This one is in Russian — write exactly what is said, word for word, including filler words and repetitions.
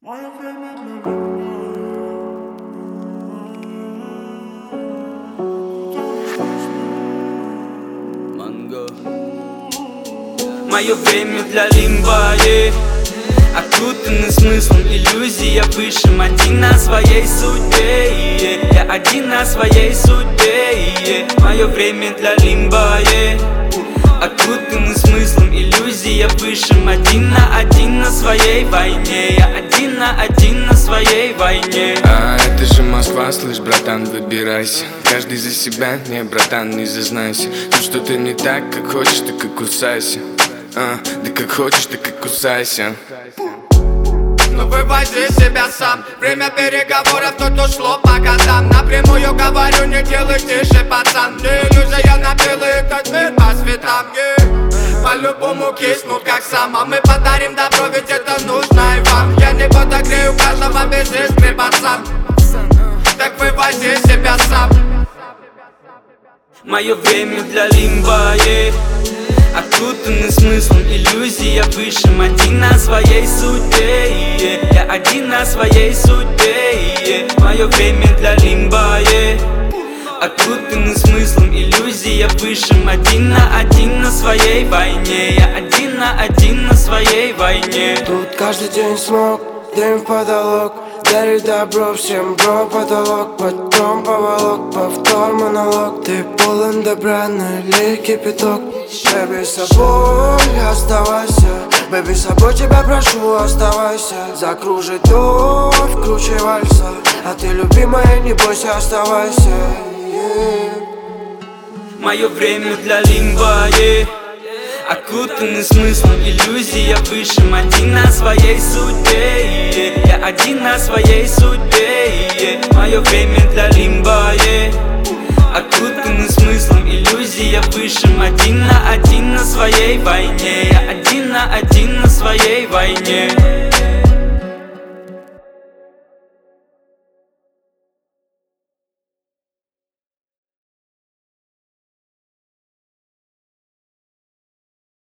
Мое время для Манго. Мое время для лимба, yeah. Окутанный смыслом иллюзий, я высшим один на своей судьбе, yeah. Я один на своей судьбе, yeah. Мое время для лимба, yeah. Окутанный смыслом иллюзий, я высшим один на один на своей войне. Я один на один на своей войне. А это же Москва, слышь, братан, выбирайся. Каждый за себя, не, братан, не зазнайся. Тут что-то не так, как хочешь, так и кусайся. А, да как хочешь, так и кусайся. Ну выводи себя сам. Время переговоров тут ушло по годам. Напрямую говорю, не делай тише, пацан. Не иллюзия на белый этот мир по цветам, yeah. По-любому киснут как сам. А мы подарим добро, ведь это нужно и вам. Я не подогрею каждого без искры, пацан. Так выводи себя сам. Мое время для лимба, yeah. Окутанный смыслом иллюзий, я высшим один на своей судьбе, yeah. Я один на своей судьбе, yeah. Мое время для лимба, yeah. Окутанный смыслом иллюзий, я высшим один на один на своей войне. Я один на один на своей войне. Тут каждый день смог, дым в потолок. Дари добро всем, бро, потолок. Потом поволок, повтор монолог. Ты полон добра, налей кипяток. Бэби, с собой оставайся. Бэби, с собой тебя прошу, оставайся. Закружит дождь, круче вальса. А ты, любимая, не бойся, оставайся, yeah. Мое время для лимба, yeah. Окутанный смыслом иллюзий, я высшим один на своей судьбе, yeah. Я один на своей судьбе, yeah. Мое время для лимба, yeah. Окутанный смыслом иллюзий, я высшим один на один на своей войне. Я один на один на своей войне.